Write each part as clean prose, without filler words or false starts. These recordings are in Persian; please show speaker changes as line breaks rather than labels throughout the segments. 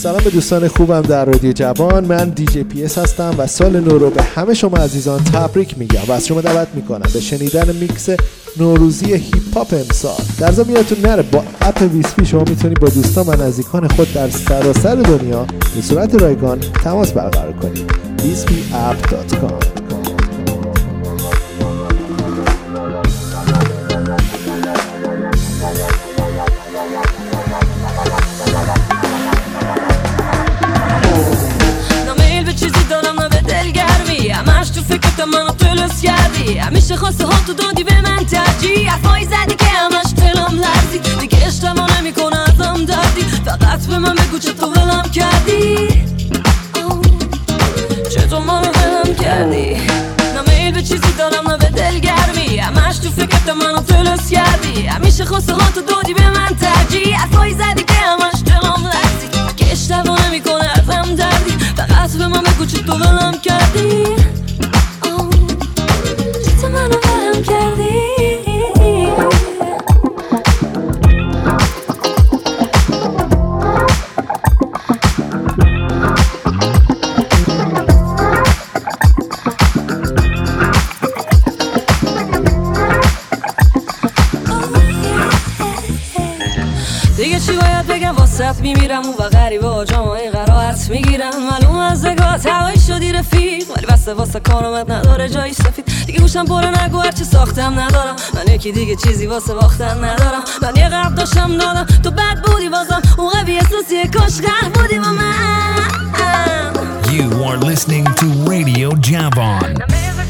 سلام به دوستان خوبم در رادیو جوان. من دیجی پی اس هستم و سال نو رو به همه شما عزیزان تبریک میگم و از شما دعوت میکنم به شنیدن میکس نوروزی هیپ هاپ امسال. در ضمن یادتون نره با اپ ویسپی شما میتونید با دوستان و نزدیکان خود در سراسر دنیا به صورت رایگان تماس برقرار کنید. vispapp.com.
منو تلوس کردی همیشه خواسته ها تو دادی به من ترجیح حرفایی زدی که همش دلم لرزید دیگه اشتباه نمیکنه ازم دردی فقط به من بگو چطور ولم کردی چطور منو ولم کردی نه میل به چیزی دارم نه به دلگرمی همش تو فکرت منو تلوس کردی همیشه خواسته ها تو دادی به من ترجیح حرفایی زدی که همش دلم لرزید دیگه اشتباه نمیکنه ازم دردی فقط به من بگو چطور ولم کردی منو ولم کردی دیگه چی باید بگم واسط میمیرم اون و غریبه ها جامعه قرارت میگیرم معلوم از نگاهت هوایی شدی رفیق ولی بسته واسه کارامت نداره جایی سفید دیگه گوشم پره نگو هرچی ساختم ندارم من یکی دیگه چیزی واسه باختن ندارم من یه قرب داشتم دادم تو بد بودی بازم اون قوی احساسیه کاش قهر بودی با من.
You are listening to Radio Javan.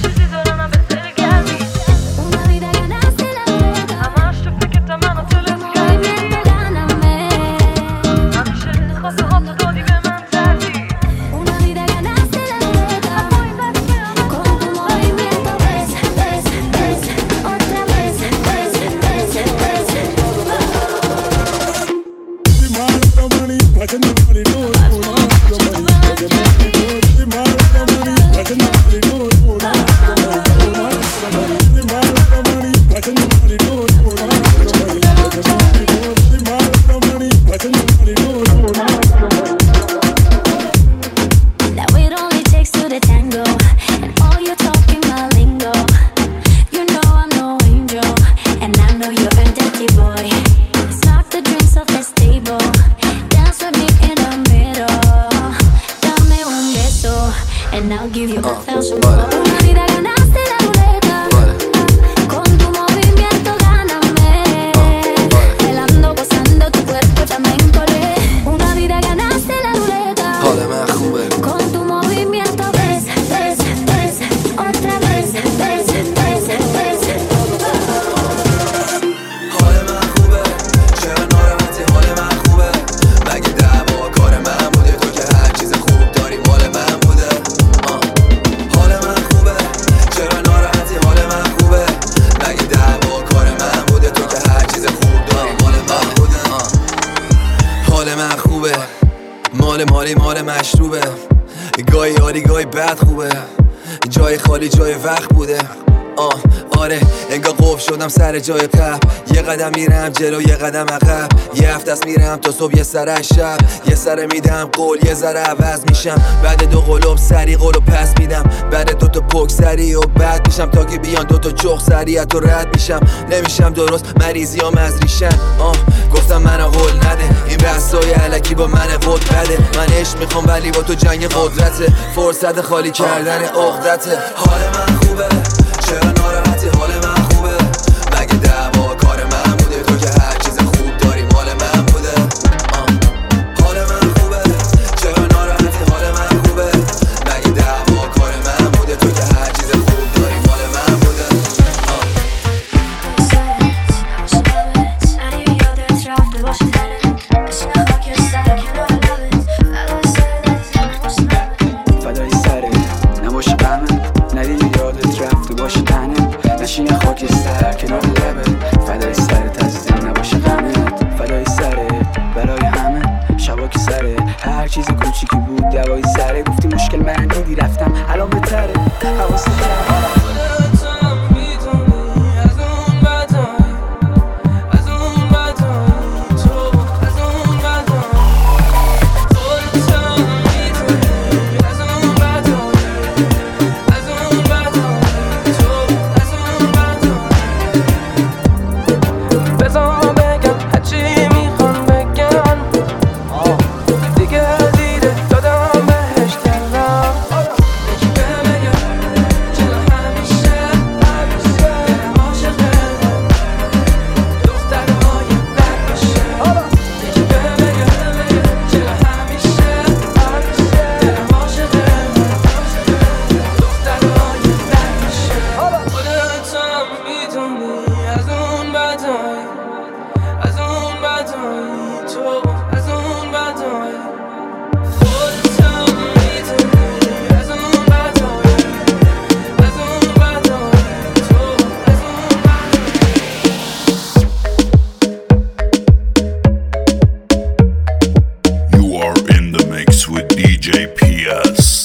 مال مشروبه گاهی عالی گاهی بد خوبه جای خالی جای وقت بوده آره انگار قفل شدم سر جای قبل یه قدم میرم جلو یه قدم عقب یه هفته است میرم تا صبح یه سر از شب یه سر میدم قول یه ذره عوض میشم بعد دو قلوب سری قولو پس میدم بعد دو تا پک سری و بعد میشم تا که بیان دو تا چخ سریعت تو رد میشم نمیشم درست مریضیام از ریشن گفتم منو هول نده این بحثای الکی با من قد بده من عشق میخوام ولی با تو جنگ قدرته فرصت خالی کردن عقدته حال من خوبه چرا ناراحتی حال من خوبه مگه دعوا کار من بوده تو که هر چیز خوب داری مال من بوده حال من خوبه چرا ناراحتی حال من خوبه مگه دعوا کار من بوده تو که هر چیز خوب داری مال من بوده فدای سرت نباشی غمت ندیدی یادت رفت باشی تنت نشینه خاکستر کنار لبت فدای سرت عزیزم نباشه غمت فدای سرت برای همه شبا که سره هر چیز کوچیکی بود دوای سره گفتی مشکل من دیدی رفتم الان بهتره حواست کرد
DJ PS.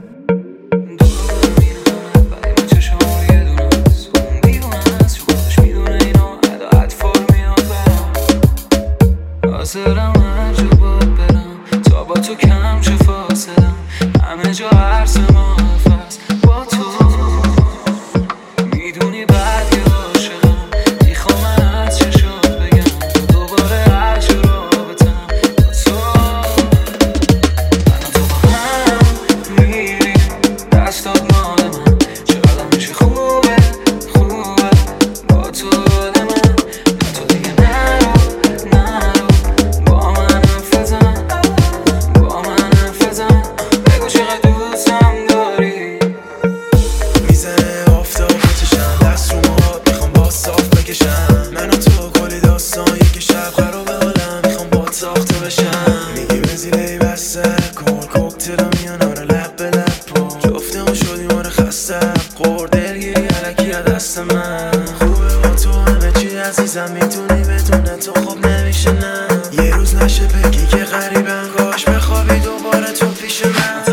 حاضرم هر جا باید برم تا با تو کم چه فاصلم همه جا عرض محفظ با تو میدونی بعد یه عاشقم میخوام از چشات بگم دوباره هر جا رابطم با تو من و تو با هم میریم دستات مال من چقدر میشه خوبه خوبه با تو آدم من تو دیگه نرو میتونی بدون تو خوب نمیشه نه یه روز نشه بگی که غریبم کاش بخوابی دوباره تو پیش من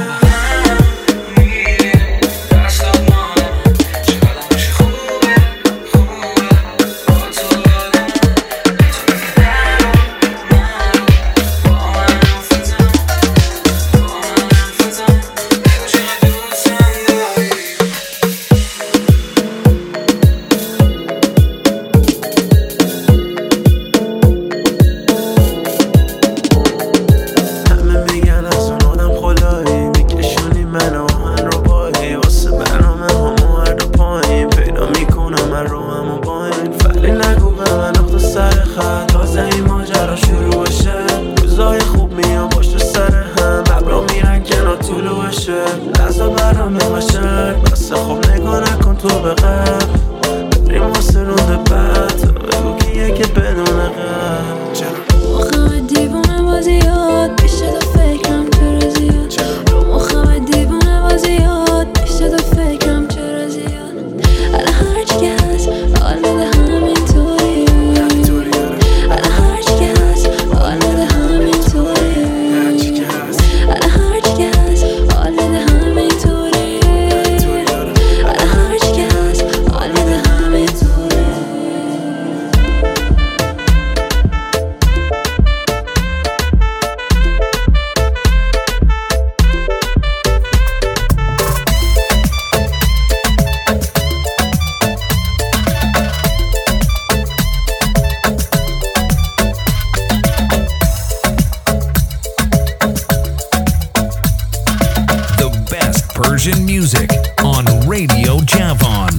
Persian music on Radio Javon.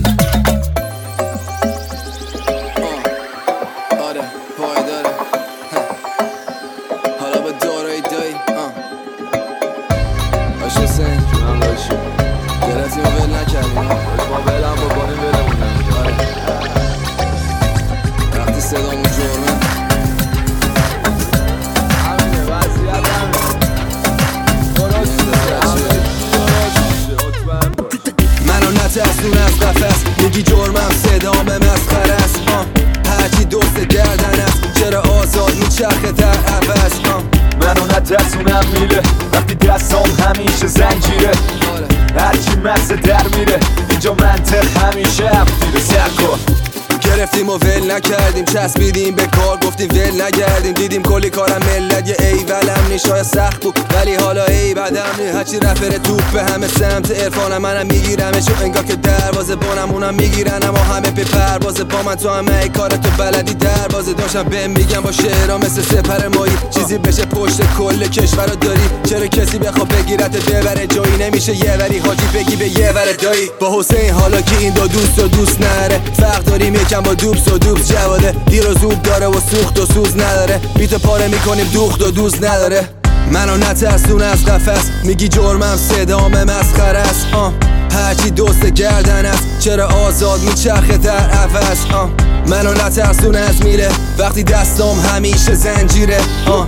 آره پایداره حالا به دارایی دایی باش حسین جونم باشی گرفتیم و ول نکردیم ما بلم بکنیم ولمون آره وقتی صدامون جرمه همینه وضعیت همینه منو نترسون از قفس میگی جرمم صدام مسخره است هرچی دوست گردن است چرا آزاد میچرخه در عوض
منو نترسونم میره وقتی دستام همیشه زنجیره هرچی مغز در میره اینجا منطق همیشه افتی سر کن
گرفتیم و ول نکردیم چسبیدیم به کار گفتیم ول نگردیم دیدیم کلی کارم ملت یه ایولم نی شاید سخت بود ولی حالا ای بدم نی هرچی رفره توپ به همه سمت عرفانم منم میگیرمش و انگار که دروازه بانم اونم میگیرن اما همه به پروازه با من تو همه ای کار تو بلدی دروازه داشتم بهم میگم با شعرها مثل سپر مایی چیزی بشه پشت کل کشورو داری چرا کسی بخواد بگیرت ببره جایی نمیشه یه وری حاجی بگی به یه ور دایی با حسین حالا که این دو دوست نره فرق داریم یکم با دوبس و دوبس جواده دیر و زود داره و سوخت و سوز نداره بیتو پاره میکنیم دوخت و دوز نداره منو نترسون از قفس میگی جرمم صدام مسخره است هرچی دوست گردن است چرا آزاد میچرخه در عوض منو نترسون از میره وقتی دستام همیشه زنجیره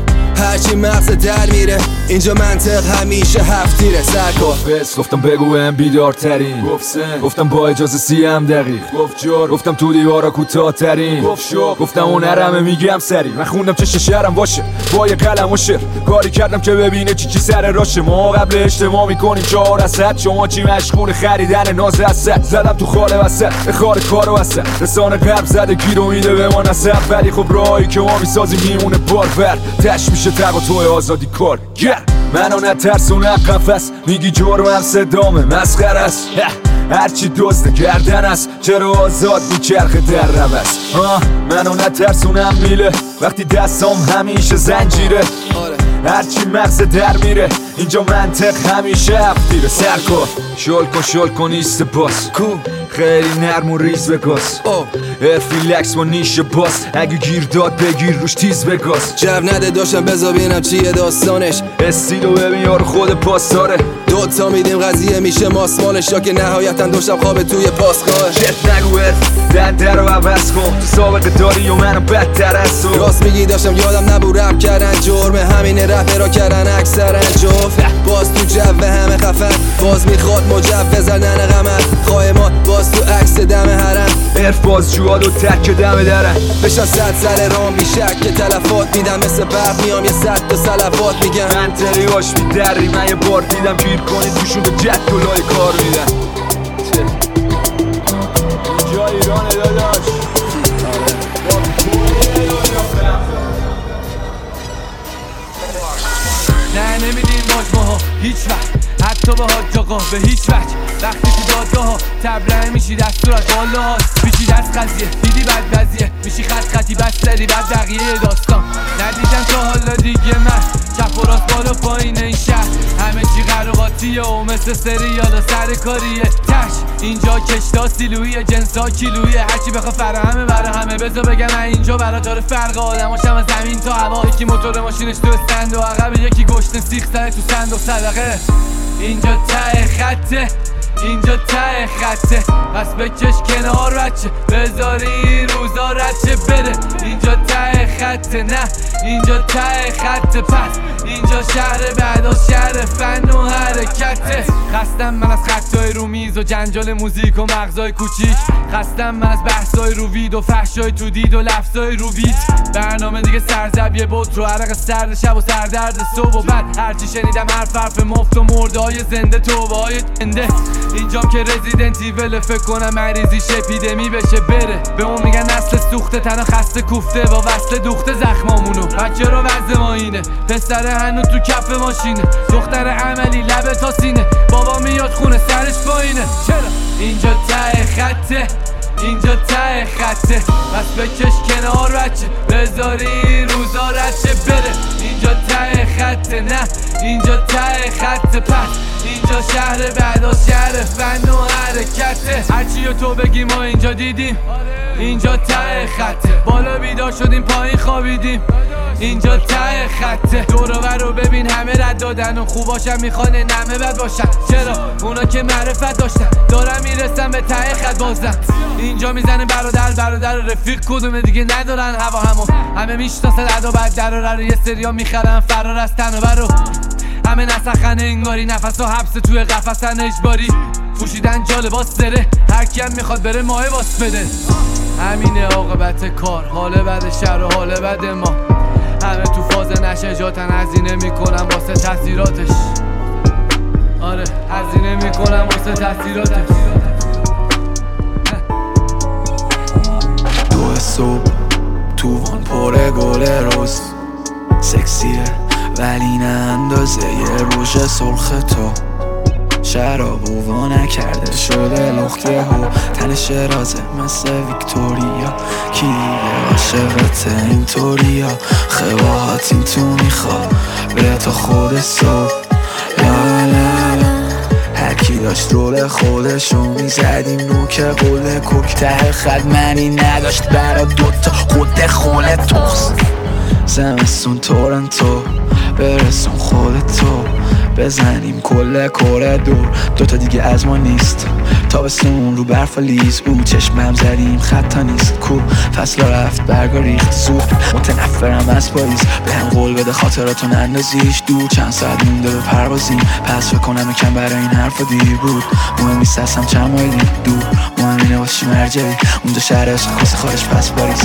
هرچی مغز در میره اینجا منطق همیشه هفتیره سرکن
بس گفتم بگو هم بیدارترین گفتم با اجازه 30 دقیق گفت جور گفتم تو دیوارا کوتاه ترین گفتم اون نرمه میگم سری من خوندم چه شعرم باشه با یه قلم و شعر کاری کردم که ببینه چی سر راشه ما قبل اجتماع میکنیم 4 اسد شما چی مشغول خریدن ناز اسد زدم تو خاله وسط به خار کارو وسط رسانه قلب زده گیرو میده به ما نسب ولی خب راهی که ما میسازیم میمونه بار بر تش میشه تق و توی آزادی کار منو نترسونه قفس میگی جرمم صدامه مسخره است هرچی دزد گردن است چرا آزاد میچرخه در روست منو نترسونم میله وقتی دستام همیشه زنجیره هرچی مغز در میره اینجا منطق همیشه هفتیره سرکن شل کن ایست باس خیلی نرم و ریز بگاز افیلکس با نیش باس اگه گیر داد بگیر روش تیز بگاز
جو نده داشتم بذار ببینم چیه داستانش
استیلو ببین یارو خود پاسداره
دوتا میدیم قضیه میشه ماسمالش یا که نهایتا دوشم خوابه توی پاسگاه
شت نگو دنده رو عوض کن تو سابقه داری و منو بدتر از تو
راست میگی داشتم یادم نبود رپ کردن جرمه همینه رپ را کردن اکثرا جفت باز تو جو همه خفن باز میخواد مجوز زدن غمت قایمات باز تو عکس دم حرم
عرف باز جواد و تک دم درن
بشن 100 سر رام بیشک که تلفات میدم مثل برق میام یه 100 تا سلوات میگم
من تریاش میدری من یه بار دیدم گیر کنید توشون به جد دلای کار میدن اینجا ایرانه داداش
نه نمیدیم ماها هیچ وقت حتی با حاج آقا به هیچ وجه وقتی تو دادگاه ها تبرنگ میشی دستورت والا هاست پیچید از قضیه دیدی بد وضعیه میشی خطی بستری بعد بقیه داستان ندیدم تا حالا دیگه من چپ و راست بالا پایین این شهر همه چی قراقاتیه و مثل سریالا سر کاریه تش اینجا کشتا سیلویه جنسا کیلویه هرچی بخوا فراهمه برا همه بذار بگم من اینجا برا داره فرق آدماشم از زمین تا هوا یکی موتور ماشینش تو استند و عقب یکی گشت سیخ سر تو صندوق صدقه اینجا ته خطه اینجا ته خطه پس بکش کنار بچه بذاری روزا رچه بره اینجا ته خطه نه اینجا ته خطه پس اینجا شهر بعد از شهر فن و حرکته خستم من از خطای رو میز و جنجال موزیک و مغزای کوچیک خستم من از بحثای رو وید و فحشای تو دید و لفظای رو وید برنامه دیگه سرزبیه بود رو عرق سرد شب و سردرد صبح و بعد هرچی شنیدم حرف مفت و مرده زنده توبه های زنده اینجام که رزیدنتی وله فکر کنم مریضیش اپیدمی بشه بره به اون میگن نسل سوخته تنها خسته کوفته با وصل دوخته زخمامونو بچه رو وضع ما اینه پسر هنو تو کف ماشینه دختر عملی لبه تا سینه بابا میاد خونه سرش پایینه چرا اینجا ته خطه اینجا ته خطه بس بکش کنار بچه بذاری روزا رچه بره اینجا ته خطه نه اینجا ته خطه پس اینجا شهر بعد از شهر فن و حرکته هرچی و تو بگی ما اینجا دیدیم اینجا ته خطه بالا بیدار شدیم پایین خوابیدیم اینجا ته خطه دورو برو ببین همه رد دادن و خوباشم میخوانه نمه بد باشن چرا اونا که معرفت داشتن دارم میرسن به ته خط بازن اینجا میزنه برادر رفیق کدومه دیگه ندارن هوا همه میشناسن ادا بعد در رو یه سریا میخرن فرار از تن و برو همه نسخن انگاری نفس و حبس توی قفسن اجباری پوشیدن جالباس دره هر کی هم میخواد بره ماه باس بده همینه عاقبت کار حال بد شهر و حال بد ما همه تو فاز نشجاتن هزینه میکنن واسه تاثیراتش آره هزینه میکنن واسه تاثیراتش
دو صبح توان پره گل روز سکسیه ولی نه اندازه یه روژ سرخ تو شراب و نکرده شده لخته ها تن شرازه مثل ویکتوریا کی دیگه عاشقت اینطوریا خواهات این تو میخواد به تا خود صبح لا لا لا هرکی داشت رول خودشو میزدیم نوک قول کوک ته خد منی نداشت برا دوتا خود خونه توست زمستون تورنتو برسون خودتو بزنیم کل کره دور. دوتا دیگه از ما نیست، تابستون رو برف و لیز. او چشمم زدیم خطا نیست، کو فصل رفت برگا ریخت زود. متنفرم از پاییز، به هم قول بده خاطراتو نندازیش دور. چند ساعت مونده به پروازیم، پس فکر کنم یکم برای این حرفا دیر بود. مهم نیست هستم چند مایلی دور، مهم اینه واسه چی مرجعی اونجا شهر عشق کسی خارج پس پاریس.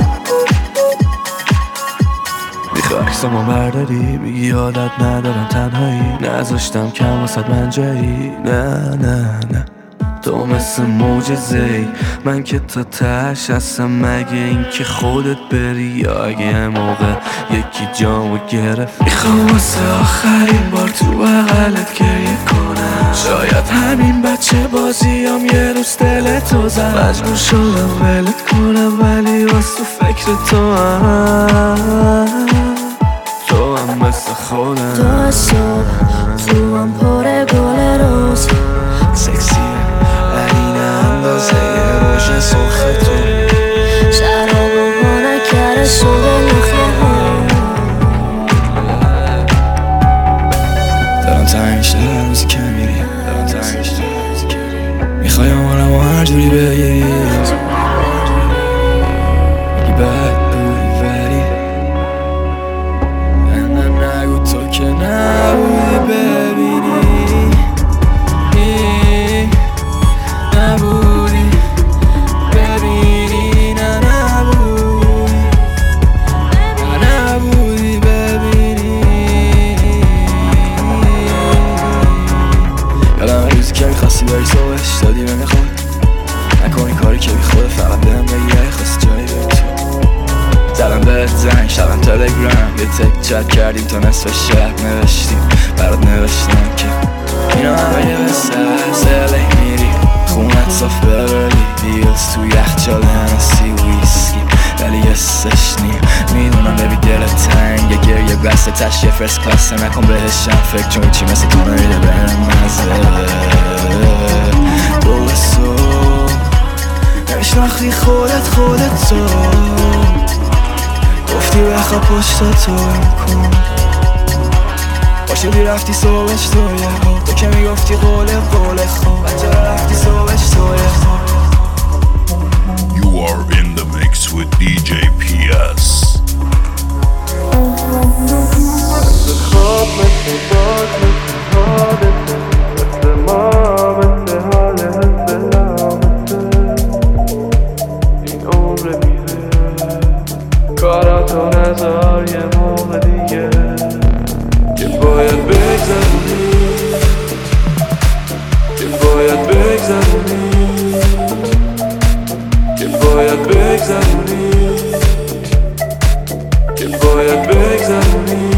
میخوای عکسامو برداری بگی یادت ندارم تنهایی، نذاشتم کم واسد من جایی. نه نه نه تو مثل معجزه‌ای، من که تا تهش هستم. مگه این که خودت بری یا اگه موقع یکی جامو گرفت. میخوام واسه آخرین بار تو بغلت گریه کنم، شاید همین بچه بازیام یه روز دلتو زد. مجبور شدم ولت کنم ولی واسه فکر تو هم مثل خودم.
تو از صبح تو هم پر گل روز،
سکسیه ولی نه اندازه یه روژ سرخ تو.
شراب و ما نکره شده نخیه ها.
دارم تنگ میشه هر روزی که میری، میخوای آمارم و هر جوری بگیری. میگی بد بودی ولی من نگو تو که نبودی ببینی. نبودی ببینی، نه نبودی ببینی. یادم روزی که میخواستی بری صبحش دادی به میخواد نکنی کاری که بی خود، فقط بهم بگی اگه خواستی جایی بری تو. زدم بهت زنگ شدم تلگرام، یه تک چت کردیم تا نصف شب نوشتیم برات نوشتم که اینا همه یه سلی میری خونت صاف ببرلی دیلز تو یخچال هنسی ویسکی ولی یه سشنی. میدونم ببی دلت تنگه گریه بسته تش یه فرست کلاسه نکن بهشم فکر چون چی مثل تو نمیده برم مزه. دو صبح نمیشناختی خودت تو، گفتی بخوا پشتاتو کن باشدی رفتی صبحش تویه ها. تو که میگفتی قول خوب بچه رفتی صبحش تویه ها.
You are in the mix with DJ PS.
مثل خواب مثل باد مثل حالته، مثل ما مثل حال حس لامسه. این عمر میره کاراتو نذار یه موقع دیگه که باید بگذرونی، که باید بگذرونی، که باید بگذرونی، که باید بگذرونی.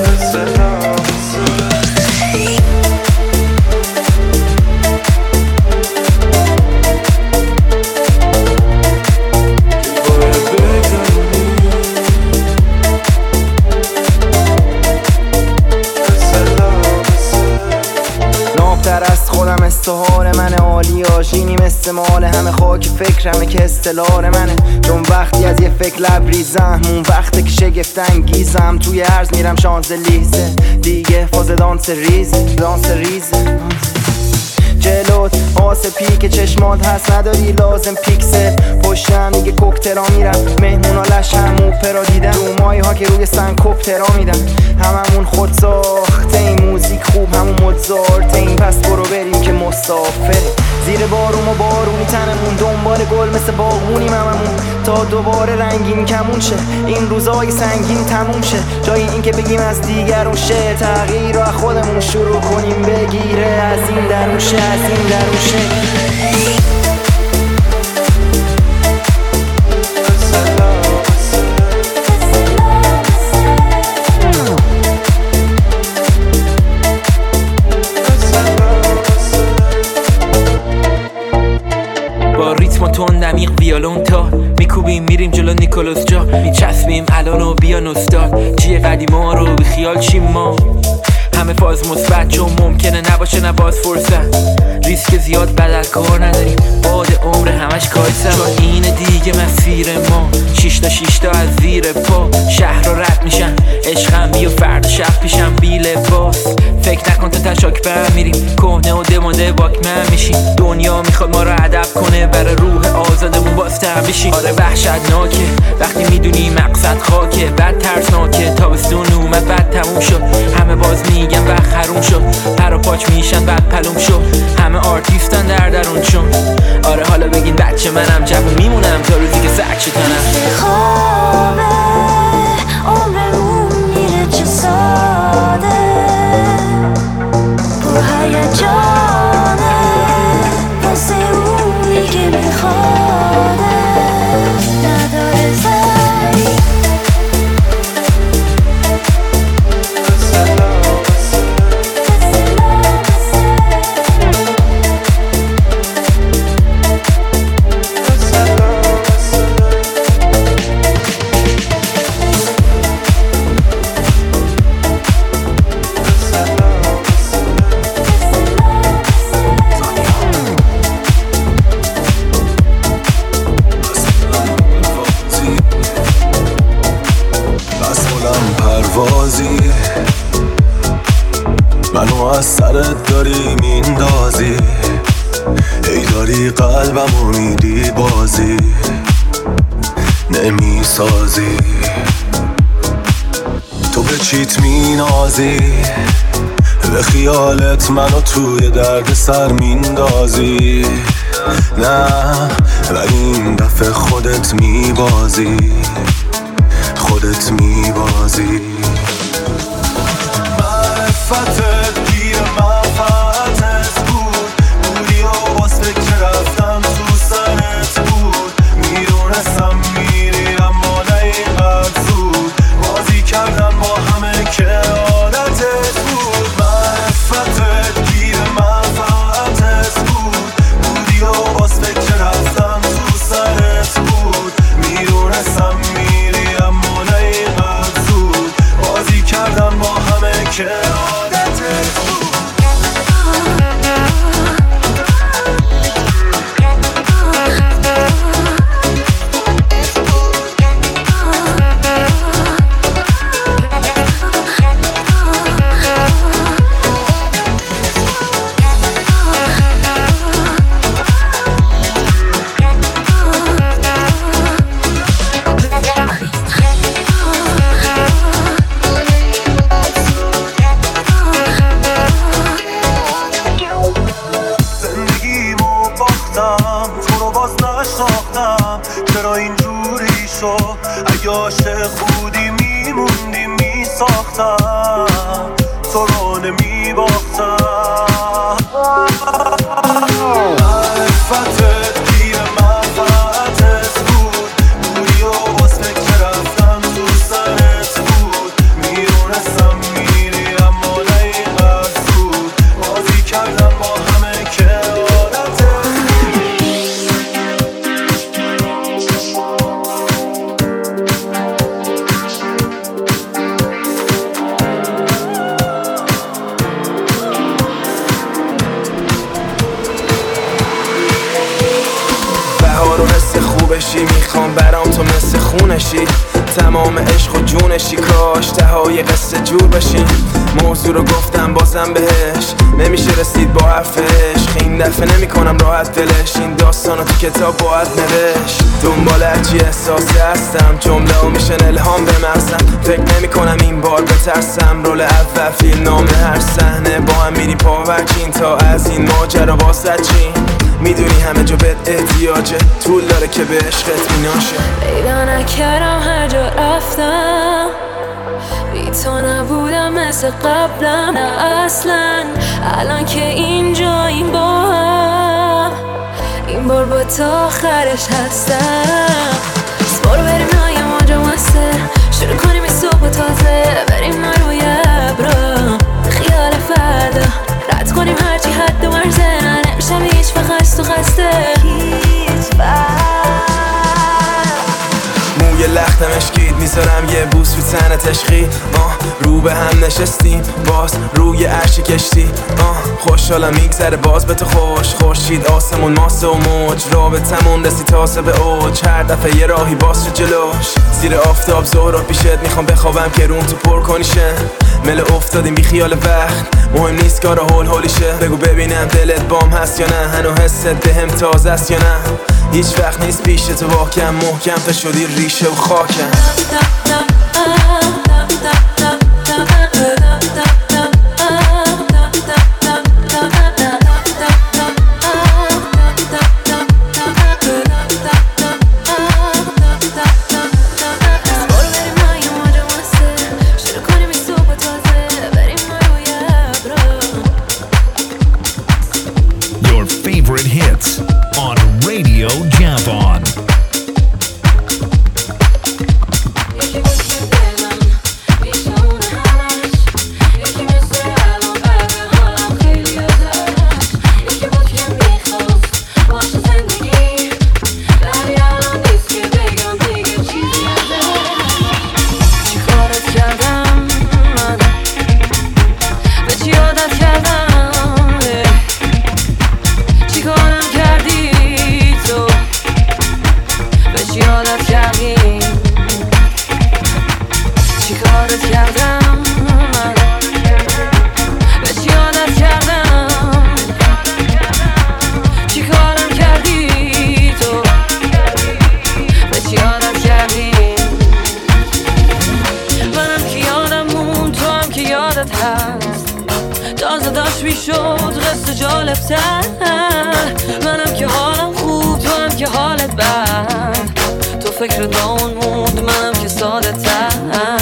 استحال منه عالی آشینی مثل مال همه خاک فکرمه که استلال منه. چون وقتی از یه فکر لبریزم اون وقته که شگفت انگیزم. توی عرض میرم شانزلیزه دیگه فاز دانس ریزه جلوت آسپی که چشمات هست نداری لازم پیکسل. پشتم دیگه کوکتلا میرم مهمونا لش هم اوپرا دیدم. رومایی ها که روی سن کوپترا میدن هممون خود ساخته این موزیک خوب همون مدزارته این پس برو بریم که مسافره. زیر بارون و بارونی تنمون دنبال گل مثل باغونیم هممون تا دوباره رنگین کمون شه این روزای سنگین تموم شه. جای این که بگیم از دیگرون شه تغییر رو خودمون شروع کنیم بگیره از این درون شه از این درون شه.
تون نمیق ویالون تا میکوبیم میریم جلو نیکولوس جا میچسبیم الان و بیان استاد چیه قدیما رو بی خیال چیم ما همه فاز مثبت چون ممکنه نباشه نباز فرصت ریسک زیاد بدل کار نداریم باد عمر همش کایسم چون اینه دیگه مسیر ما 6 تا از زیر پا شهر رو رد میشن عشقم بی و فرد شب پیشم بی لباس فکر نکن تو تشاک بر میریم کهنه و دمانده واکمن میشیم دنیا میخواد ما رو ادب کنه برای روح آزادمون بافتر بشیم آره وحشتناکه وقتی میدونی مقصد خاکه بد ترسناکه تابستون اومد بعد تموم شد همه باز میگن وقت حروم شد پر و پاچ میشن بعد پلوم شد همه آرتیستن درونشون آره حالا بگین بچه منم جوون میمونم تا روزی که سگ شکنم
خوابه عمرمون میره چه ساده پر هیجانه واسه اونی که میخواده نداره زنی
منو از سرت داری میندازی ای داری قلبمو میدی بازی نمیسازی تو به چیت مینازی به خیالت منو توی درد سر میندازی نه ولی این دفعه خودت میبازی خودت میبازی معرفتت گیر منفعتت بود بودی و باز فکر رفتم تو سرت بود میدونستم میری اما نه اینقدر زود بازی کردم با همه که عادتت بود معرفتت گیر منفعتت بود بودی و باز فکر رفتم تو سرت بود میدونستم میری اما نه اینقدر زود بازی کردم با همه که چرا اینجوری شد اگه عاشق بودی میموندی میساختم تو رو نمیباختم معرفتت گیر منفعتت بود بودی و باز فکر رفتم تو سرت بود میدونستم میری اما نه اینقدر زود بازی کردم با همه که میخوام برام تو مثل خونشی تمام عشق و جونشی کاش تهای قصه جور بشین موضوع رو گفتم بازم بهش نمیشه رسید با حرفش این دفعه نمی کنم راحت دلش این داستانو تو کتاب باید نوشت دنبال هرچی احساسی هستم جمله ها میشن الهام به مغزم فکر نمی کنم این بار بترسم رول اول فیلم نامه هر صحنه با هم میریم پاورچین تا از این ماجرا واسه چین میدونی همه جا بهت احتیاجه طول داره که به عشقت میناشه
پیدا نکردم هر جا رفتم بی تو نبودم مثل قبلم نه اصلا الان که اینجاییم با هم این بار با تو آخرش هستم برو بریم نای ماجا مسته شروع کنیم این صبح تازه بریم ما روی ابرا خیال فردا رد کنیم هرچی حد و مرزه نمیشم هیچ وقت تو خسته هیچ
موی لختم اشکید میذارم یه بوس رو تنت عشقی رو به هم نشستیم باز روی عرش کشتی خوشحالم میگذره باز به تو خوش خورشید آسمون ماسه و موج رابطمون رسی تاسه به اوج هر دفعه یه راهی باز شد جلوش زیر آفتاب ظهرا پیشت میخوام بخوابم که روم تو پر کنیشه مل افتادیم بی خیال وقت، مهم نیست کارا هولیشه. بگو ببینم دلت بام هست یا نه، هنو حست بهم تازه است یا نه. هیچ وقت نیست پیش تو واکم، محکم تا شدی ریشه و خاکم.
منم که حالم خوب، تو هم که حالت بد، تو فکر داون موند، منم که ساده تر.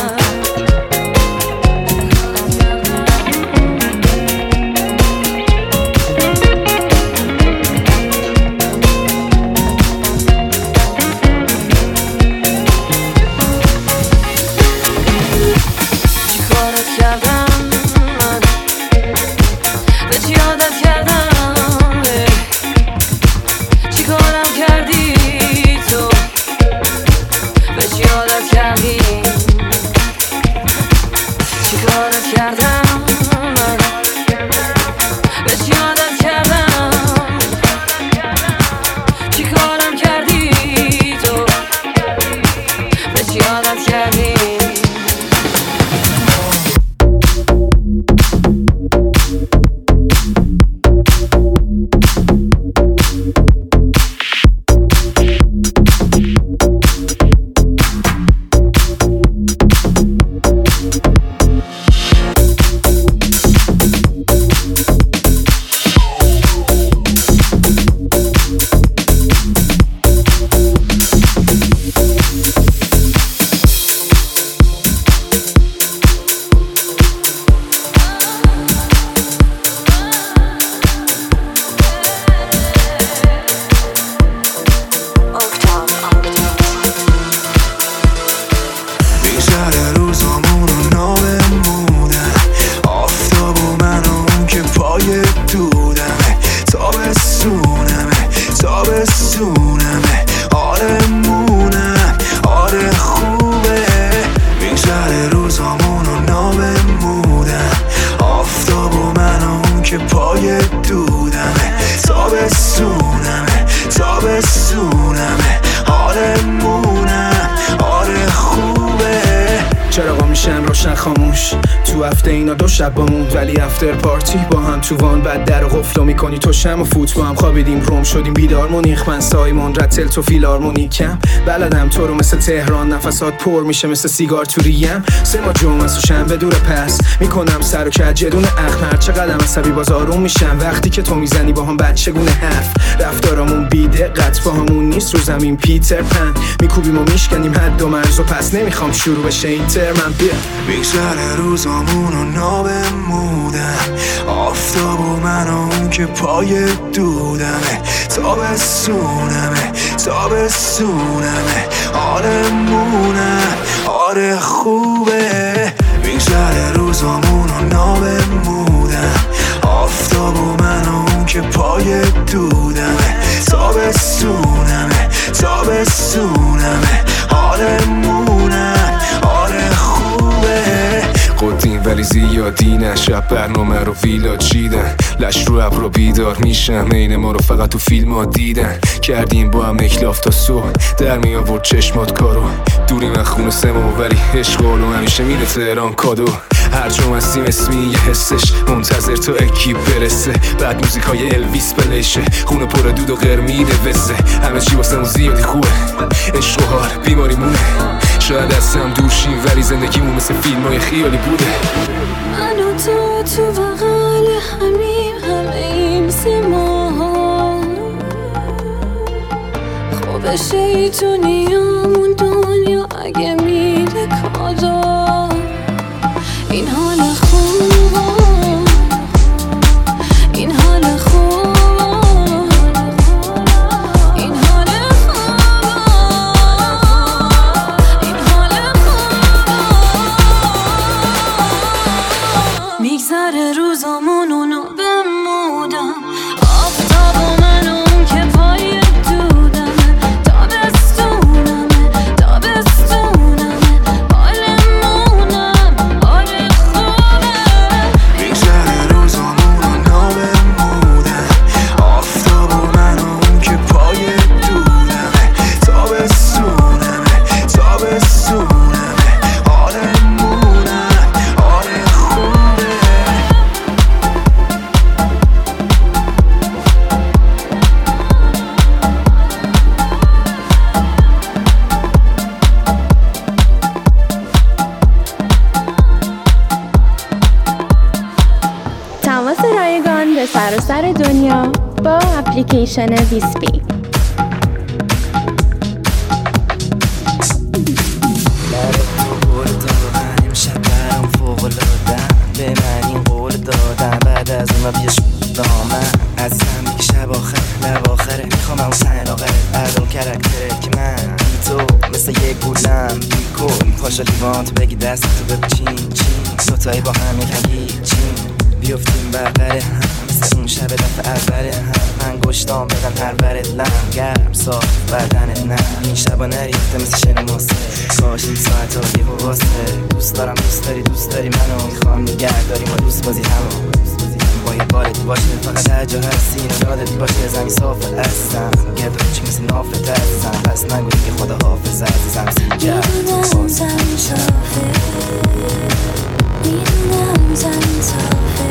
ولی افتر پارتی با هم تو وان بعد در قفلو میکنی تو شم و فوت با هم خوابیدیم روم شدیم بیدار مونیخ من سایمون رتل تو فیلارمونیکم بلدم تو رو مثل تهران نفسات پر میشه مثل سیگار تو ریم سه ما جمعه و شنبه دور پس میکنم سر و کج جدون احمر چقدر عصبی باز آروم میشم وقتی که تو میزنی با هم بچگونه حرف رفتارامون بی‌دقت با همون نیست رو زمین پیتر پن میکوبیم و میشکنیم حد و مرز و پس نمیخوام شروع بشه این ترمم بیا
بیشتر روزامون رو نابمودم آفتاب و من و اون که پای دودمه تابستونمه آرمونه آره خوبه بیشتر روزامون رو نابمودم آفتاب و من و اون که پای دودمه تابستونمه آرمونه آره خوبه
قدیم ولی زیادی نه شب برنامه رو ویلا چیدن لش رو ابرو بیدار میشم عین ما رو فقط تو فیلم ها دیدن کردیم با هم اکلاف تا صبح در می آورد چشمات کارو دوری من خونه سمو ولی عشق و همیشه میره تهران کادو هر جا هستیم اسمی یه حسش منتظر تو اکیپ برسه. بعد موزیک های الویس بلشه، خونه پر دود و قرمیده وزه. همه چی واسمون زیادی خوبه، عشق و حال بیماری مونه. شاید از هم دور شیم ولی زندگیمون مثل فیلم های خیالی بوده.
من و تو بغل همیم، همه ایم سیماها. خوب شیطونیامون دنیا اگه میده کادا. این حال خوبه، این حال خوبه، این حال خوبه، این حال خوبه. میگذره روزامون اونو بمودم، آفتاب و من اون که پای دودمه. تابستونمه تابستونمه، حالمونم حال خوبه.
میگذره روزامون اونو بمودم، آفتاب و من اون که پای دودمه. تابستونمه تابستونمه، حالمونم حال خوبه.
تماس رایگان به سراسر دنیا با اپلیکیشن ویسپی.
امشب برام فوق‌العاده‌ام، به من این قول دادم. بعد از اون بیاش دامن از هم دیگه شب آخر لب آخره. میخوام اون سن آخره از اون کرکتره که من بی تو مثل یک گولم بی کل. پاشا لیوانت بگی دست تو بپچین چین، دوتایی با هم میخنگی چین. بیفتیم بغل هم مثل اون شب دفعه اول هم. انگشتام بدن هر برد لم گرم صاف بدنت نه. این شبا نریخته مثل شن ماسه، کاش این ساعت ها یه واسه. دوست دارم دوست داری دوست داری منو، میخوام نگه داریم و دوست بازی همو. با یه بالت باشه فقط هر جا هستی اینو یادت باشه. زمین صافه عزیزم، گرد رو چی مثل نافت عزیزم. پس نگو دیگه خدا حافظ عزیزم. سیجر
میدونم زمین صافه، میدونم زمین صافه،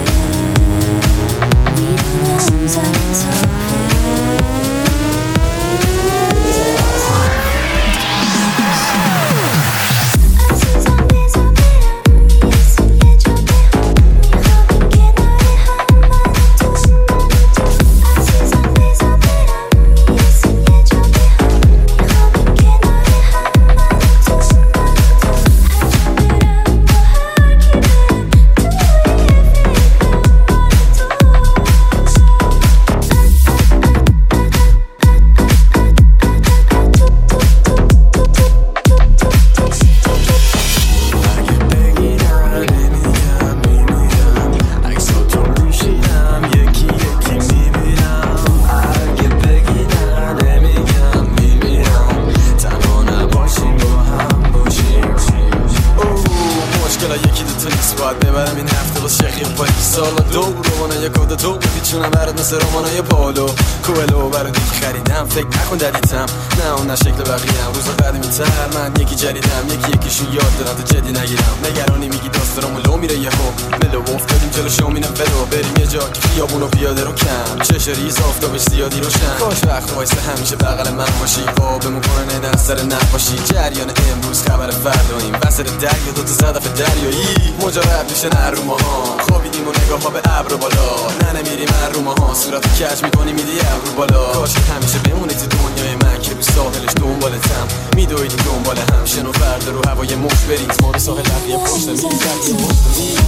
میدونم زمین صافه.
رمانای پالو کوئلو برای دیگه خریدم. فکر نکن دلیتم نه اون شکل بقیه‌ام. روز قدیمی تر من یکی جدیدم، یکیشون یاد دارم تو جدی نگیرم. نگرانی میگی داستانم لو میره یهو ملو افتادیم جلو شو مینم ولو. بریم یه جا که خیابونو پیاده رو کم، چش ریز آفتابش زیادی روشن. کاش وقت وایسه همیشه بغل من باشی، قابمون کنه در سر نباشی. جریان امروز خبر فرداییم، وسط دریا دو تا صدف دریایی. مجرد میشه رو ماها، خوابیدیم و نگاه ها به ابر بالا. نه نمیریم رو ماها، صورت کج میکنی میدی ابرو بالا. کاش همیشه بمونی تو دنیای من که رو ساحلش دنبالتم. میدویدیم دنبال هم شنو فرد رو هوای مش بریز. ما رو ساحل لقیه پشت میز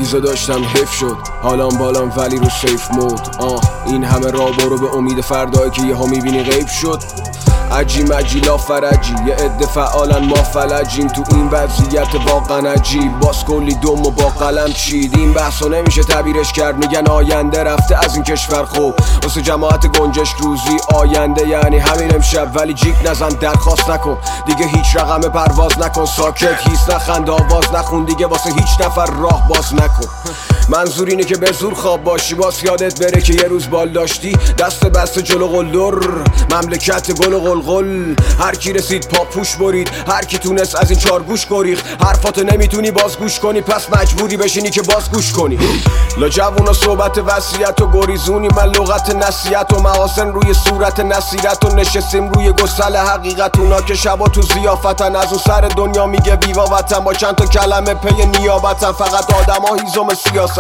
چیزا داشتم حیف شد، حالام بالام ولی رو سیف مود. این همه راه برو به امید فردایی که یهو میبینی غیب شد. عجی مجی لا فرجی، یه عده فعالن ما فلجیم تو این وضعیت واقعا عجیب. باز کلی دم و با قلم چید، این بحثو نمیشه تعبیرش کرد. میگن آینده رفته از این کشور، خوب واسه جماعت گنجش روزی آینده یعنی همین امشب. ولی جیک نزن درخواست نکن دیگه، هیچ رقم پرواز نکن. ساکت هیس نخند آواز نخون دیگه، واسه هیچ نفر راه باز نکن. منظور اینه که به زور خواب باشی، باز یادت بره که یه روز بال داشتی. دست بسته جلو قلدر، مملکت گل و قلقل. هر کی رسید پاپوش برید، هر کی تونست از این چارگوش گریخ. حرفاتو نمیتونی باز گوش کنی، پس مجبوری بشینی که باز گوش کنی. لا جوونا صحبت وصیت و گریزونی، من لغت نصیحت و محاسن روی صورت نصیرت و نشستیم روی گسل حقیقت. اونا که شبا تو ضیافتن، از اون سر دنیا میگه بیوا وطن. با چند تا کلمه پی نیابتن، فقط آدما هیزم سیاستن.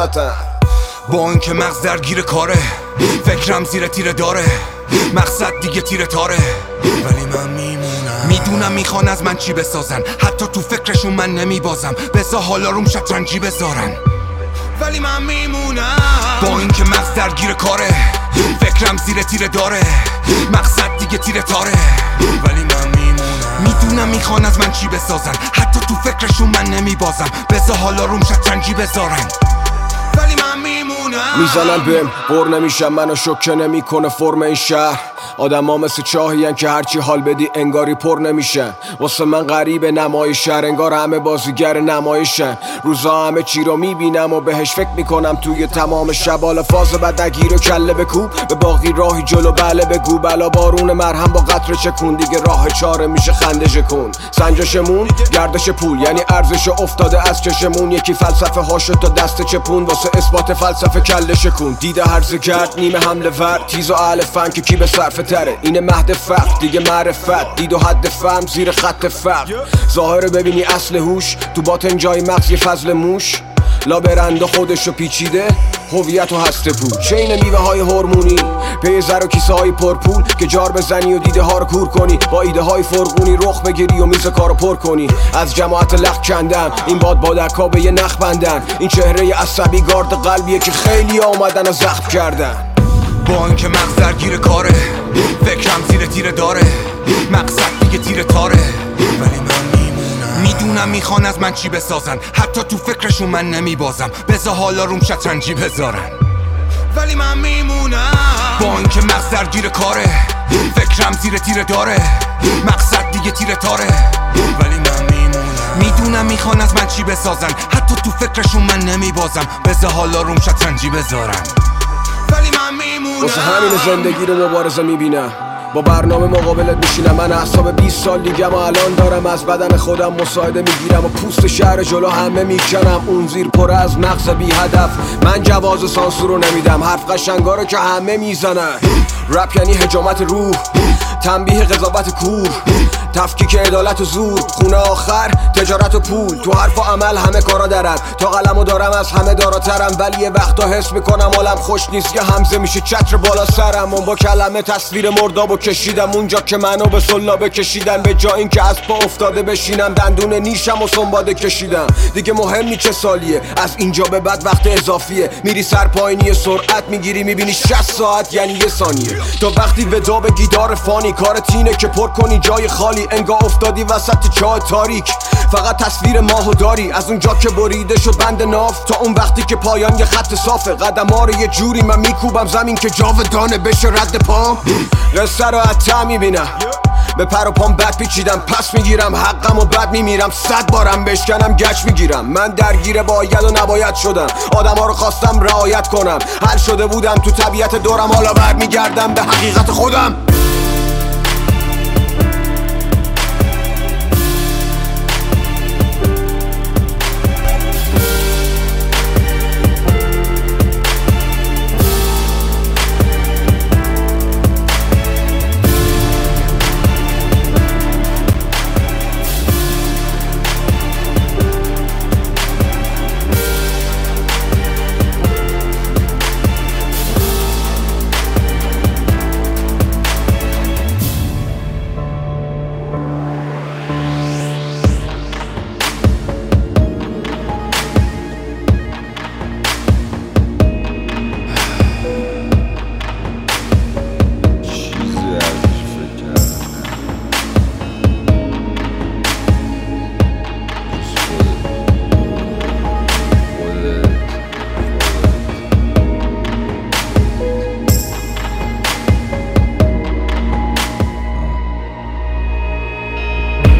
با اینکه مغز درگیر کاره، فکرم زیر تیره داره، مقصد دیگه تیره تاره. ولی من میدونم میخوان از من چی بسازن، حتی تو فکرشون من نمیبازم. بذار حالا روم شطرنجی بذارن، ولی من میمونم. با اینکه مغز درگیر کاره، فکرم زیر تیره داره، مقصد دیگه تیره تاره. ولی من میدونم میخوان از من چی بسازن، حتی تو فکرشون من نمیبازم. بذار حالا روم شطرنجی بذارن، ولی من میمونم.
میزنن بهم بر نمیشم، منو شوکه نمیکنه فرم این شهر. آدم ها مثل چاهیان که هرچی حال بدی انگاری پر نمیشن. واسه من غریب نمایشن، انگار همه بازیگر نمایشن. روزا همه چی رو میبینم و بهش فکر میکنم توی تمام شب. حالا فاز بد نگیر و کله بکوب، به باقی راهی جلو بله بگو. بلا بارون مرهم با قطره چکون، دیگه راه چاره میشه خنده کن. سنجشمون گردش پول یعنی ارزش افتاده از چشمون. یکی فلسفه هاشو تا دست چپون، واسه اثبات فلسفه کله شکون. دیده هرزه کرد نیمه حمله ور، تیز و اهل فن که کی به صرفه تره. اینه مهد فقر دیگه معرفت، دید و حد فهم زیر خط فقر. ظاهره ببینی اصل هوش، تو باطن جای مغز یه فضل موش. لا برند و خودشو پیچیده، هویت و هسته بود. چین میوه های هورمونی، پی زر و کیسه های پرپول که جار بزنی و دیده ها رو کور کنی. با ایده های فرقونی رخ بگیری و میز کارو پر کنی. از جماعت لخ کندم، این باد بادرکا به یه نخ بندن. این چهره عصبی گارد قلبیه که خیلی اومدن و زخم کردن.
با اینکه مغز درگیر کاره، فکرم زیر تیره داره، مقصد دیگه تیره تاره. ولی من میدونم میخوان از من چی بسازن، حتی تو فکرشون من نمیبازم. بذار حالا روم شطرنجی بذارن، ولی من میمونم. با اینکه مغز درگیر کاره، فکرم زیر تیره داره، مقصد دیگه تیره تاره. ولی من میدونم میخوان از من چی بسازن، حتی تو فکرشون من نمیبازم. بذار حالا روم شطرنجی بذارن، ولی من میمونم.
واسه همین زندگی رو مبارزه میبینم، با برنامه مقابلت میشینم. من اعصاب 20 سال دیگه ما الان دارم، از بدن خودم مساعده میگیرم و پوست شهر جلو همه میکنم. اون زیر پر از مغز بی هدف، من جواز سانسور رو نمیدم. حرف قشنگا رو که همه میزنن. رپ یعنی حجامت روح، تنبیه قضاوت کور، تفکیک عدالت و زور. خونه آخر تجارت و پول، تو حرف و عمل همه کارا درم. تا قلمو دارم از همه داراترم، ولی یه وقتا حس میکنم حالم خوش نیست که همزه میشه چتر بالا سرم. اون با کلمه تصویر مردابو کشیدم اونجا که منو به سلابه کشیدن. به جا این که از پا افتاده بشینم، دندون نیشم و سنباده کشیدم. دیگه مهم نی چه سالیه، از اینجا به بعد وقت اضافیه. میری سر پایینی سرعت میگیری، میبینی 60 ساعت یعنی یه ثانیه. تا وقتی ودا به گیتار فانی، کارت اینه که پر کنی جای خالی. انگار افتادی وسط چاه تاریک، فقط تصویر ماهو داری. از اونجا که بریده شد بند ناف، تا اون وقتی که پایان یه خط صافه. قدم ها رو یه جوری من میکوبم زمین که جاودانه بشه رد پام. قصه رو حتی میبینم، به پر و پام بد پیچیدم. پس میگیرم حقم و بد میمیرم. 100 بارم بشکنم گچ میگیرم. من درگیر باید و نباید شدم، آدم ها رو خواستم رعایت کنم. حل شده بودم تو طبیعت دورم، حالا برمیگردم به حقیقت خودم.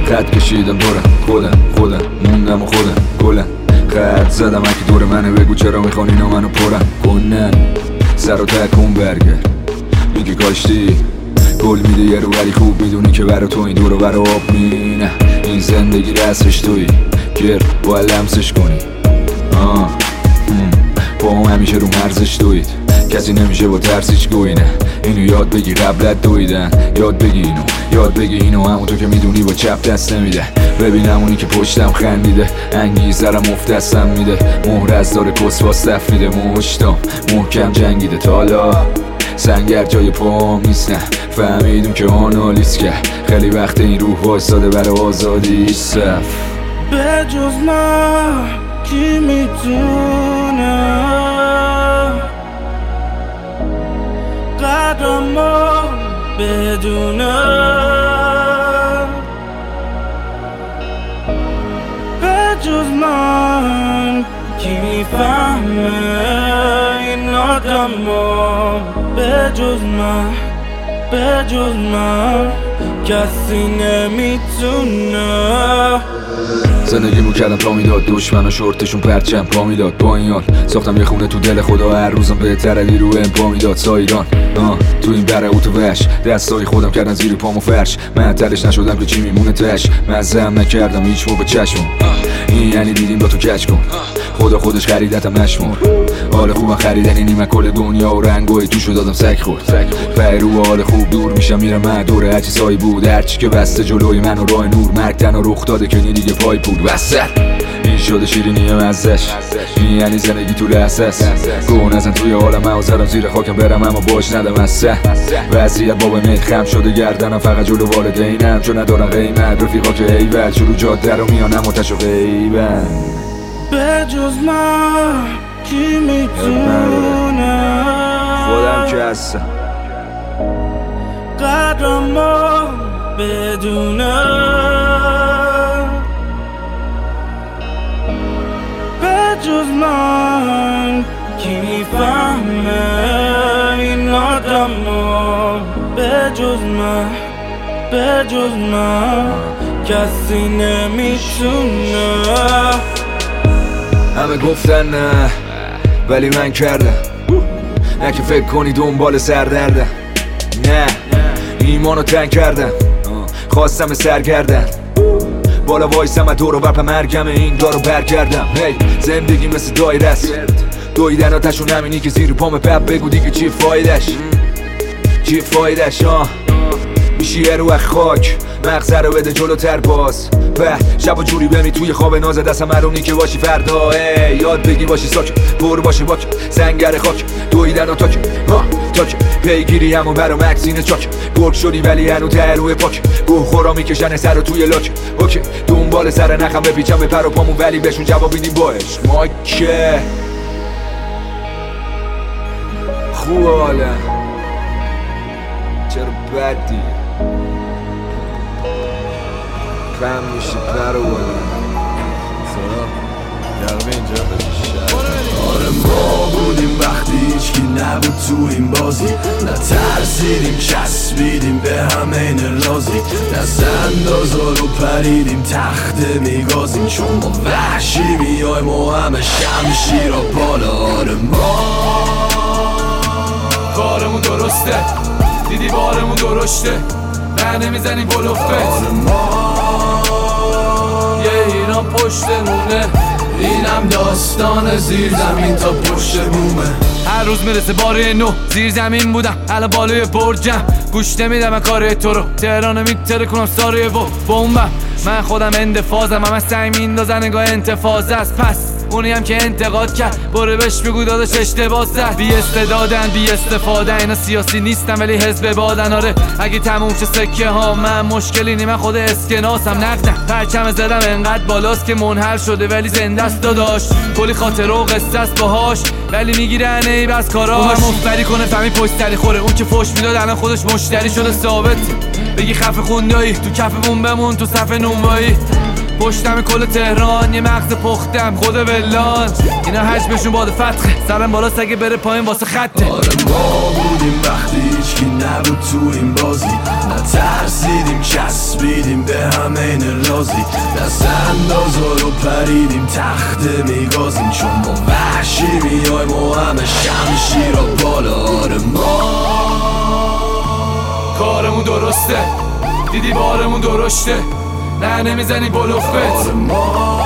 خط کشیدم دورم خودم موندم و خودم کلن خط زدم اگه دور منه بگو چرا میخوان اینا منو پرم کنن سر و تکون برگرد میگه کاشتی گل میده یه رو ولی خوب میدونی که برا تو این دور و برا آب مینه این زندگی رسش توی گر باید لمسش کنی با هم همیشه رو مرزش دوید کسی نمیشه با ترسیش گوینه اینو یاد بگی قبلت دویدن یاد بگی اینو همونطور که میدونی با چپ دست نمیده ببینم اونی که پشتم خندیده انگیزرم مفتستم میده مهر از داره کسواس تفریده مشتام محکم جنگیده تالا سنگر جای پام نیستن فهمیدم که آنالیز کرد خیلی وقت این روح وایستاده برای آزادی صف
به جز من کی میتونه قدرمو بدونه به جز من کی میفهمه این آدمو به جز من کسی نمیتونه
زندگیمو کردم تا میداد دشمن و شورتشون پرچم پا میداد با این حال ساختم یه خونه تو دل خدا هر روزم بهتر علی رو پا میداد سایران تو این بره اوتو وش دستای خودم کردن زیر پام و فرش من تلش نشدم که چی میمونه تش مزم نکردم هیچ موقع چشمم این یعنی دیدیم با تو کچ کن خدا خودش خریدتم نشمر حال خوبم خریدنی نیمه کل دنیا و رنگای توشو دادم سگ خورد پیرو حال خوب دور میشم میرم من دوره هرچی سایی بود هرچی که بسته جلوی من و راه نور مرگ تنها رخ داده که دیگه پای بود وسط این شده شیرینی مزش این یعنی زندگی تو لحظه است گو نزن توی حالم من زدم زیر خاکم برم اما باش ندم از سه وضعیت بابا میل خم شده گردنم فقط جلو والدینم چون ندارم قیمت رفیقا که ایول شروع جاده رو میانم متشو غیبن
به جز من کی میتونه
خودم که هستم
قدرمو بدونه به جز من کی میفهمه این آدمو به جز من کسی نمیتونه
همه گفتن نه ولی من کردم نه که فکر کنی دنبال سردردم نه ایمانو تنگ کردم خواستم سرگردن بالا وایسم دور و برپ مرگم این دارو برگردم زندگی مثل دایره است دویدن آتشون همینی که زیر پام پپ بگو دیگه چی فایدش میشی یه رو خاک مغزه رو بده جلوتر باز به شب و جوری بمی توی خواب ناز دستم مرونی که باشی فردا یاد بگی باشی ساک پر باشی باک سنگر خاک دویدن و تاک پیگیری همون برا مکسین چاک گرگ شدی ولی هنو تروه پاک گوه خورا میکشن سر رو توی لاک اوکی دنبال سر نخم بپیچم به پر و پامون ولی بهشون جواب بیدیم باش ما که خوب حالا چرا بدی کم میشه پر و بالا گرمه اینجا
آره ما بودیم وقتی هیچکی نبود تو این بازی نترسیدیم چسبیدیم به همه این رازی دست اندازا رو پریدیم تخت میگازیم چون ما وحشی میایم و همه شمشیر و بالا آره ما
کارمون درسته دیدی بارمون درشته نه نمیزنیم بلوفه
آره ما
یه ایران پشتمونه
اینم داستان زیر زمین تا پشت بومه
هر روز میرسه باره نو زیر زمین بودم الان بالای برجم گوش نمیدم من کار تو رو تهرانو میتره کنم ساره و بومبم من خودم اندفازم همه سعی میندازن نگاه انتفاضه است پس اونی هم که انتقاد کرد برو بهش بگو داداش اشتباه زد بی استعدادن بی استفاده اینا سیاسی نیستن ولی حزب بادن آره اگه تموم چه سکه ها من مشکلی نی من خود اسکناسم نقدم پرچم زدم انقدر بالاست که منحل شده ولی زنده است داداش کلی خاطره و قصه است باهاش ولی میگیرن عیب از کاراش مفبری کنه فهمی پشتری خوره اون که فوش میداد الان خودش مشتری شده ثابت بگی خفه خوندایی تو کفمون بمون تو صف نونوایی پشتم کل تهران یه مغز پختم خود ولان اینا حجمشون باد فتخه سرم بالا سگه بره پایین واسه خطه
آره ما بودیم وقتی هیچکی نبود تو این بازی نترسیدیم چسبیدیم به همه این رازی دست اندازا رو پریدیم تخت میگازیم چون با وحشی میایم و همه شمشیر رو بالا آره ما
کارمون درسته دیدی بارمون درشته نه نمیزنی بلوفت
آره ما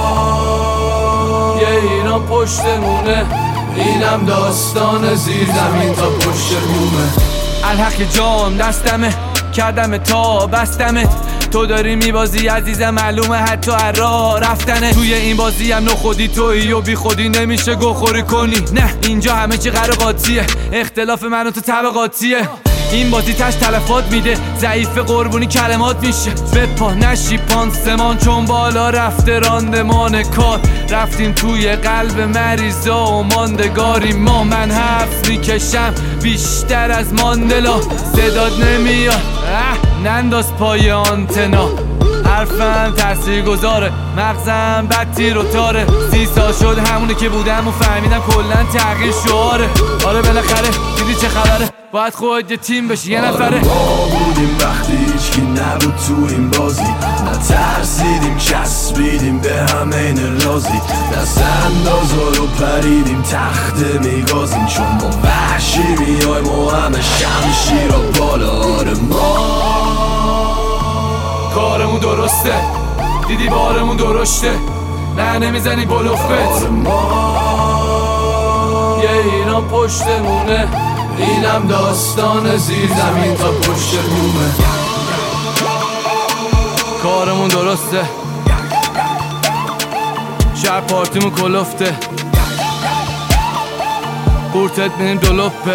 یه ایران پشتمونه اینم داستان زیر زمین تا پشت بومه الحق جام دستمه کردم تا بستمه تو داری میبازی عزیزم معلومه حتی راه رفتنه توی این بازی هم خودی تویی و بی خودی نمیشه گوخوری کنی نه اینجا همه چی قراقاتیه اختلاف من و تو طبقاتیه این بازی تش تلفات میده ضعیف قربونی کلمات میشه بپا نشی پانسمان چون بالا رفته راندمان کار رفتیم توی قلب مریضا و ماندگاری ما من حفظ میکشم بیشتر از ماندلا صداد نمیاد ننداز پای آنتنا حرفم تأثیر گذاره مغزم بد تیر و تاره 30 سال شد همونه که بودم و فهمیدم کلن تغییر شعاره آره بالاخره دیدی چه خبره باید خود یه تیم بشی یه نفره
ما بودیم وقتی هیچکی نبود تو این بازی نترسیدیم چسبیدیم به همه این رازی دست اندازا رو پریدیم تخت میگازیم چون با وحشی میایم و همه شمشیر رو بالا آره ما
کارمون درسته دیدی بارمون درشته نه نمیزنی بلوفت
آره ما
یه ایران پشتمونه اینم داستان زیر زمین تا پشت بومه کارمون درسته شهر پارتیمون کلفته قورتت بینیم دلوپه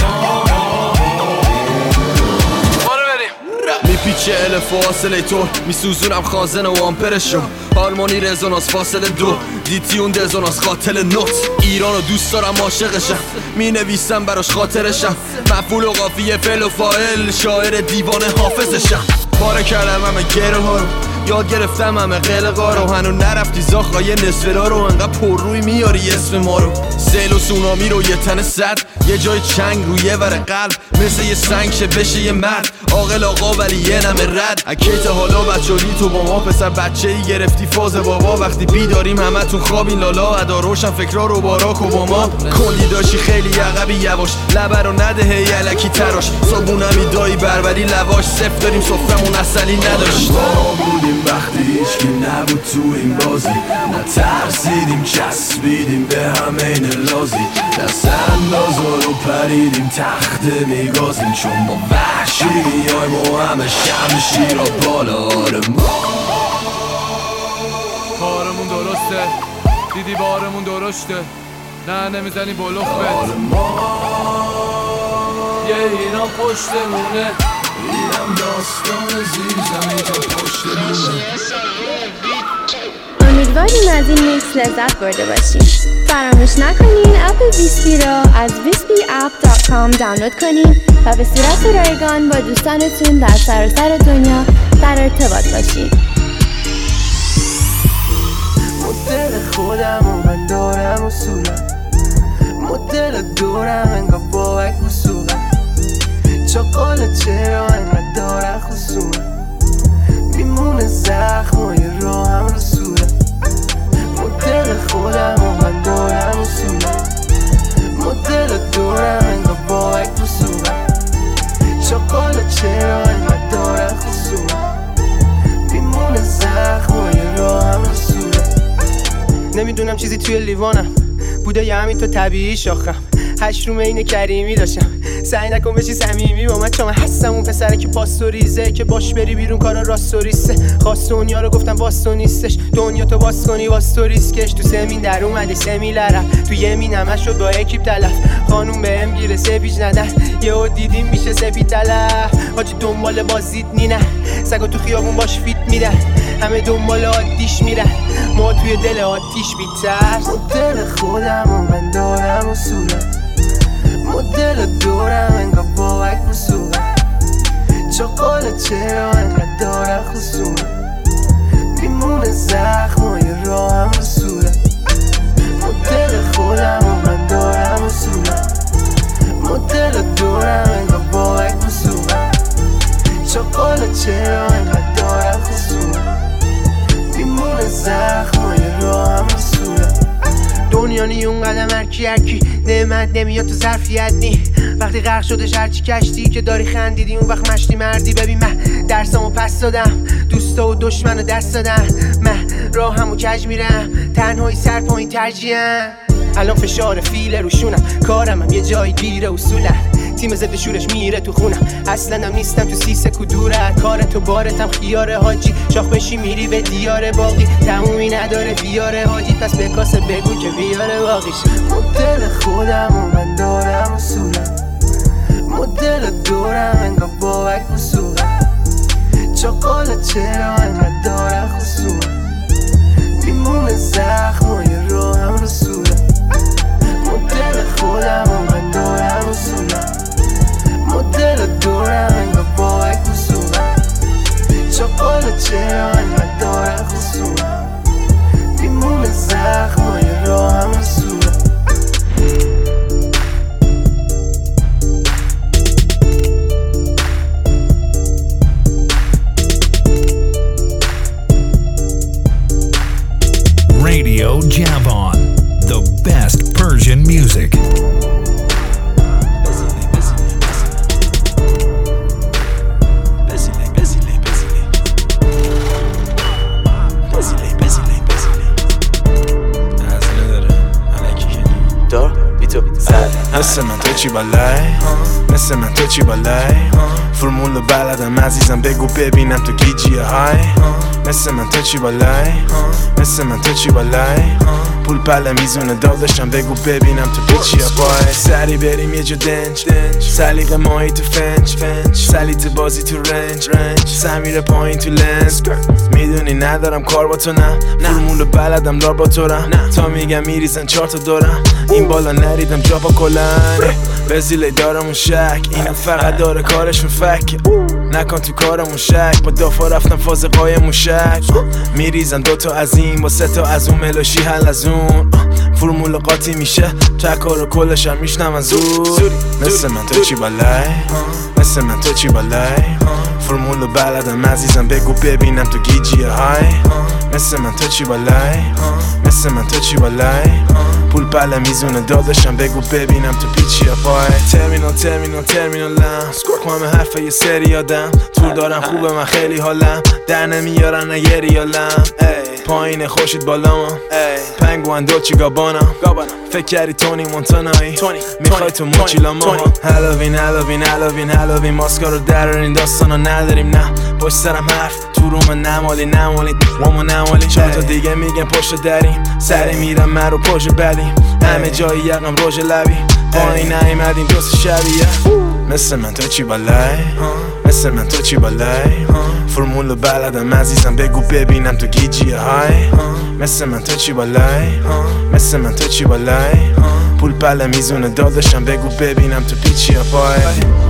میپیچه الف فاصله طور میسوزونم خازن و آمپرشو هارمونی رزونانس فاصله 2 دیتیون دزونانس قاتل نوت ایرانو دوست دارم عاشقشم مینویسم براش خاطرشم مفعول و قافیه فعل و فاعل شاعر دیوان حافظشم پاره کردم همه گره ها رو یاد گرفتم همه قلقا رو هنو نرفتی زاخای نصفرا رو انقدر پر روی میاری اسم ما رو سیل و سونامی رو یه تن صد یه جای چنگ روی یه ور قلب مثل یه سنگ شه بشه یه مرد عاقل آقا ولی یه نمه رد اکیت حالا بچه‌ای تو با ما پسر بچه‌ای گرفتی فاز بابا وقتی بیداریم همه تو خوابین لالا ادا روشن فکرا رو باراک اوباما کلی داشی خیلی عقبی یواش لبر رو نده هی الکی تراش صابونمی دایی بربری لواش صفر داریم سفرمون اصلی نداشت
ما بودیم وقتی هیچکی نبود تو این بازی نترسیدیم چسبیدیم به همه این رازی دست اندازا رو پریدیم تخت میگازیم چون با وحشی میایم و همه شمشیر رو بالا آره ما
کارمون درسته دیدی بارمون درشته نه نمیزنی بلوفت
آره ما
یه ایران پشتمونه
اینم داستان زیر زمین تا پشت بومه
امیدواریم از این میکس لذت برده باشین. فراموش نکنین اپ ویسپی را از wispyapp.com دانلود کنین و به صورت رایگان با دوستانتون در سراسر دنیا در ارتباط باشین.
مدل خودم و من دارم اصولم مدل دورم انگاه باک وصولم چاقال چرا انگاه داره خصومم میمونه زخم و یه راه هم رسولم مدل خودم و من دارم اصولم مدل دورم انگاه باک وصولم چاقال چرا انگاه داره خصومم میمونه زخم و یه راه هم رسولم نمیدونم چیزی توی لیوانم بوده یا همین تو طبیعی شاخم 8 رومه اینه کریمی داشتم سعی نکن بشی صمیمی با من چون هستم اون پسره که پاستوریزه که باش بری بیرون کارا راستوریسه خواست دنیا رو گفتم باستو نیستش دنیا تو باز کنی باستو ریسکش تو سمین در اومدی سمی لرف تو یمین همه شد با اکیپ تلف خانوم بهم گیره سپیج ندن یهو دیدیم میشه سپید تلف حاجی دنبال بازید نینه سگا تو خیابون باش فیت میرن همه دنبال آتیش میرن ما توی دل آتیش بیتر مدل خودم و من دارم اصولم مدل دورم انگاه باک وصولم چاقال چرا انگاه داره خصومم میمونه زخم و یه راه هم رسولم مدل خودم و من دارم اصولم مدل دورم انگاه باک وصولم چاقالا چرا اینقدر دارم خصوص میمونه زخمای راهم صورت دنیا نی اون قدم هرکی نعمت نمیاد تو ظرفیت نی وقتی غرق شدش هرچی کشتی که داری خندیدی اون وقت مشتی مردی ببین من درسمو پس دادم دوستا و دشمنو دست دادم من راهمو کج میرم تنهایی سر پایین ترجیحم الان فشار فیل روشونم کارم یه جایی گیره اصولا تیم ضد شورش میره تو خونم اصلا هم نیستم تو سیسه کدورت کار تو بارتم خیاره حاجی شاخ بشی میری به دیار باقی تمومی نداره بیاره حاجی پس به کاسه بگو که بیاره باقیش مدل خودم و من دارم اصولم مدل دورم انگاه باک بسوقم چاقالا چرا انقدر داره خصوم میمونه زخمای راهم رسولم مدل خودم و من دارم اصولم مدل دورم انگاه باک بسوقم چاقالا چرا انقدر داره خصوم میمونه زخمای راهم رسولم
Radio Javon, the best Persian music.
مثل من تو چی بالای مثل من تو چی بالای فرمول بلدم عزیزم بگو ببینم تو گیجی های مثل من تو چی بالای مثل من تو چی بالای پول پله میزونه داداشم بگو ببینم تو پیچی پای سری بریم یه جا دنج سلیقه ماهی تو فنج سلیت بازی تو رنج سمیر پایین تو لنز میدونی ندارم کار با تو نه فرمول بلدم دار با تو رم تا میگم میریزن 4 تا دورم این بالا نریدم جا با کلن بزیلی دارمون شک اینا فقط داره کارشون فک نکن تو کارمون شک با دافا رفتم فاز قایمون شک میریزن 2 تا از این با 3 تا از اون ملاشی حل از اون فرمول قاطی میشه تکار و کلش هم میشنم زود مثل من تو چی بالای مثل من تو چی بالای فرمول بلدم عزیزم بگو ببینم تو گیجی های مثل من تو چی بالای مثل من تو چی بالای پول پله میزونه داداشم بگو ببینم تو پیچی پای ترمینالم سکورک همه حرفه یه سری آدم طول دارم خوبه من خیلی حالم در نمیارن نه ریالم پایین خوشید بالام پنگوان دوچی گابانم فکر کردی تونی مونتانایی میخوای تو موچیلا ما هالوین ماسکا رو درارین داستانو نداریم نه پشت سرم حرف تو روم نمالی وامو نمالی 4 تا دیگه میگن پشت دریم سری میرم من رو پشت بدیم همه جایی یقم روژ لبی پایین نیمدیم دوست شبیه مثل من تو چی بالای مثل من تو چی بالای فرمول بلدم عزیزم بگو ببینم تو گیجی های مثل من تو چی بالای مثل من تو چی بالای پول پله میزونه داداشم بگو ببینم تو پیچی پای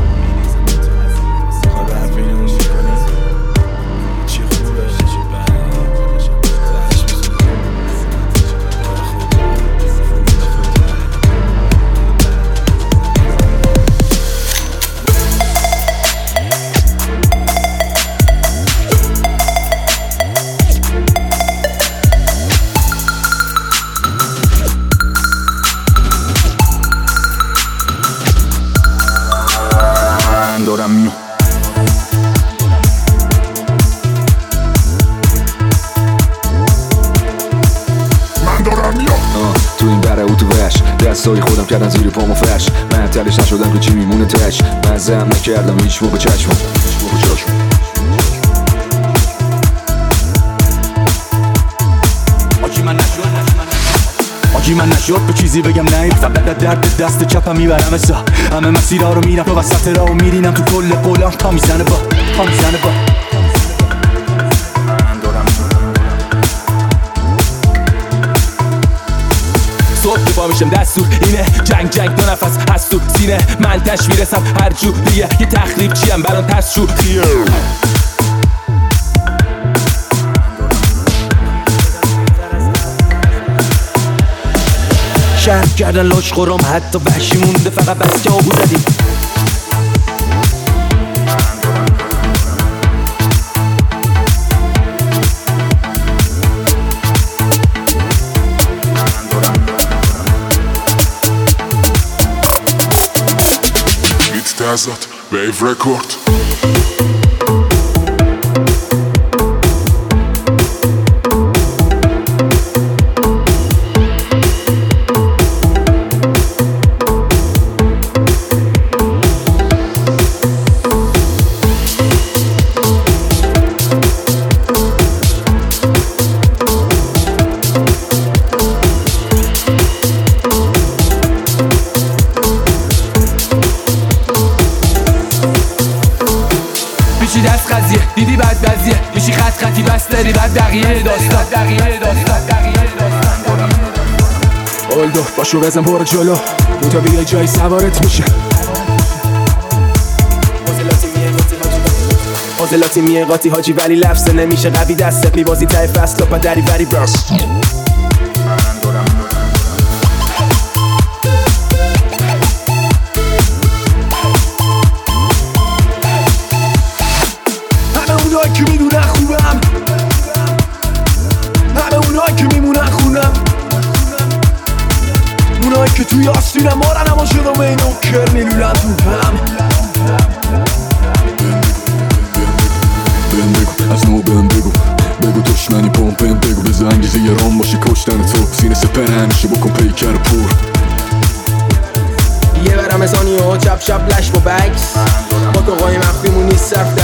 دستای خودم کردن زیر پامو فرش من تلش نشدم که چی میمونه تش مزم نکردم هیچ موقع چشمم
آجی من نشد به چیزی بگم نه فقط درد دست چپم میبرم اسا همه مسیرها رو میرم تو وسط راهو میرینم تو کل قولم تا میزنه با صبح که پا میشم دستور اینه جنگ 2 نفس هست تو سینه من تش میرسم هر جو دیگه یه تخریب چیم برام پس شوخیه شهر کردن لاش خورم حتی وحشی مونده فقط بس که آبو زدیم
ازت ویو رکورد.
دیدی بد وضعیه میشی خط خطی بس داری بعد دقیقه داستان
اولدو باشو بزن برو جلو دوتا بیای جایی سوارت میشه.
عضلاتی میه قاطی حاجی ولی لفظه نمیشه قوی دستت میبازی ته فصل پا دری وری برس.
اونایی که میدونن خوبم، همه اونایی که میمونن خونم، اونایی که توی آستینم مارن اما شدم این اوکر میلولن تو هم.
بهم بگو از نو بهم بگو دشمنی پمپم بگو بزن انگیزه یه رام باشی کشتن تو سینه سپر همیشه بکن پیکر پور.
یه برم ازانی و چپ چپ لش با بکس با تو قای مخفیمون نیست صرف